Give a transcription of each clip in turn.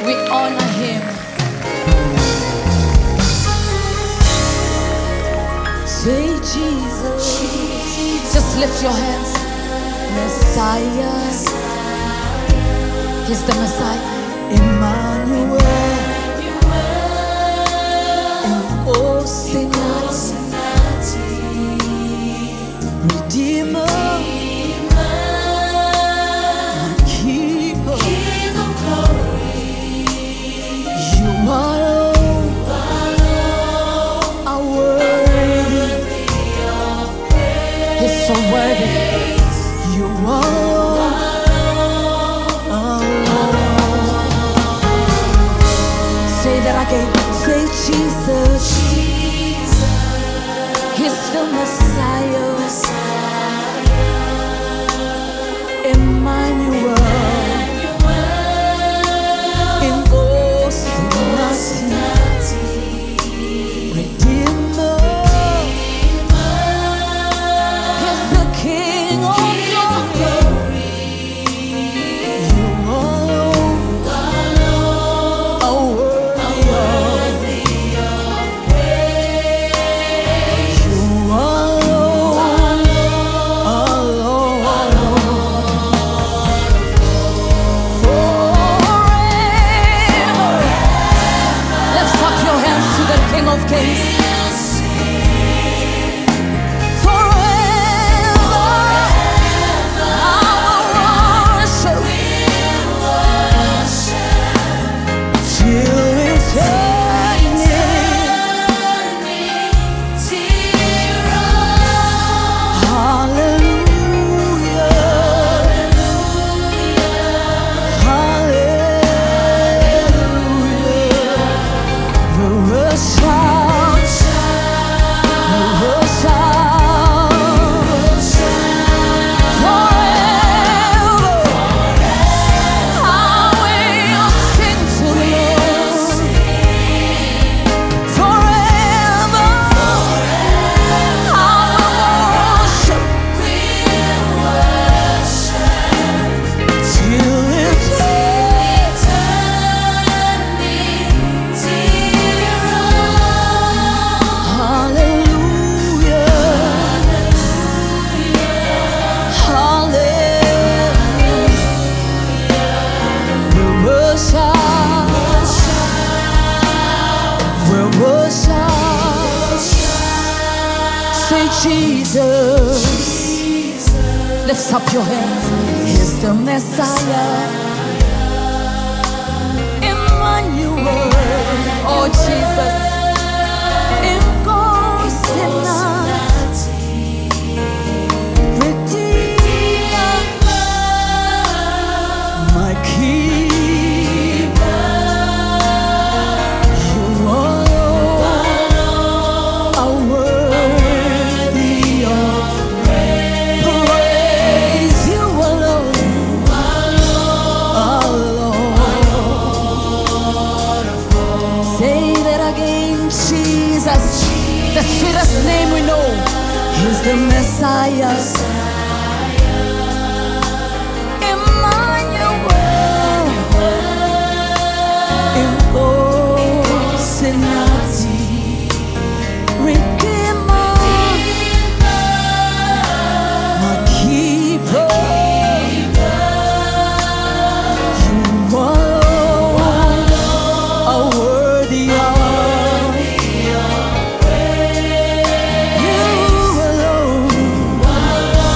We honor him. Say Jesus. Just lift your hands. Messiah. He's the Messiah. Emmanuel. Redeemer. Keeper. King of glory. You alone are worthy of praise. He's so worthy. You alone. Say that again. Say Jesus. He's the Messiah. Emmanuel. In Redeemer. He's the King of glory. You alone are worthy of praise. You alone forever. Let's clap your hands to the King of Kings. Say Jesus. Lift up your hands. He's the Messiah. Emmanuel. Oh Jesus. Redeemer. My Keeper. You alone are worthy of praise. You alone, alone. Say that again, Jesus. The sweetest name we know. He's the Messiah. Emmanuel. Impossibility. Redeemer. My Keeper. You alone are worthy of. You alone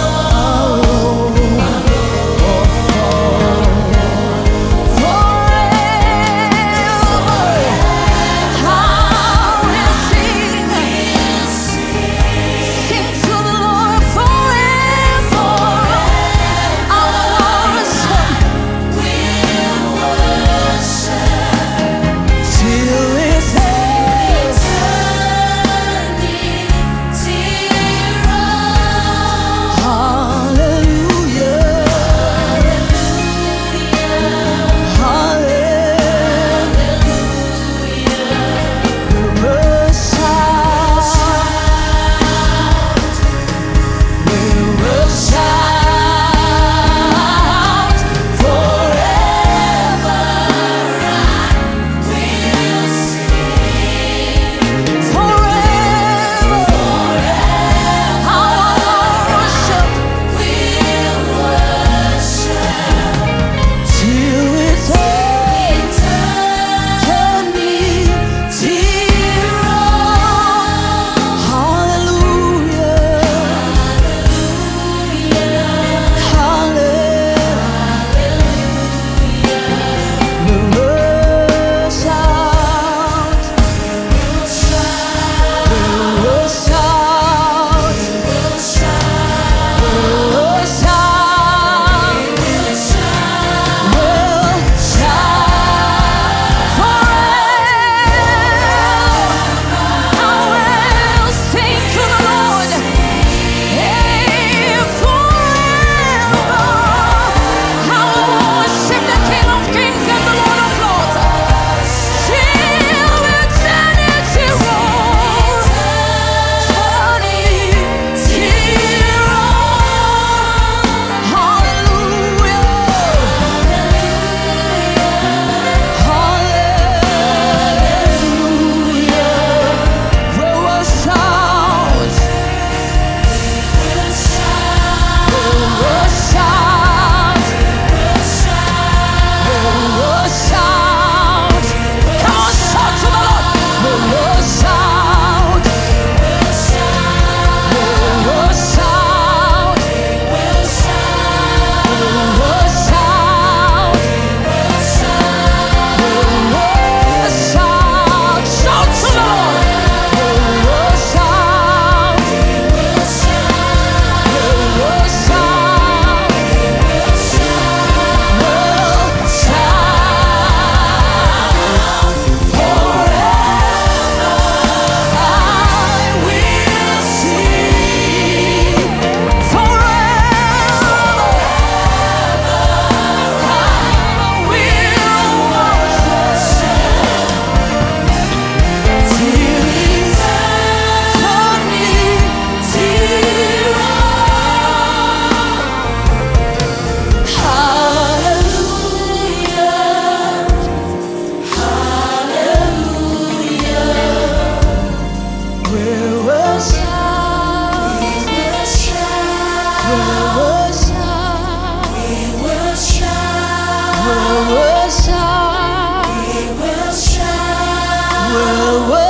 will shine. We will shine.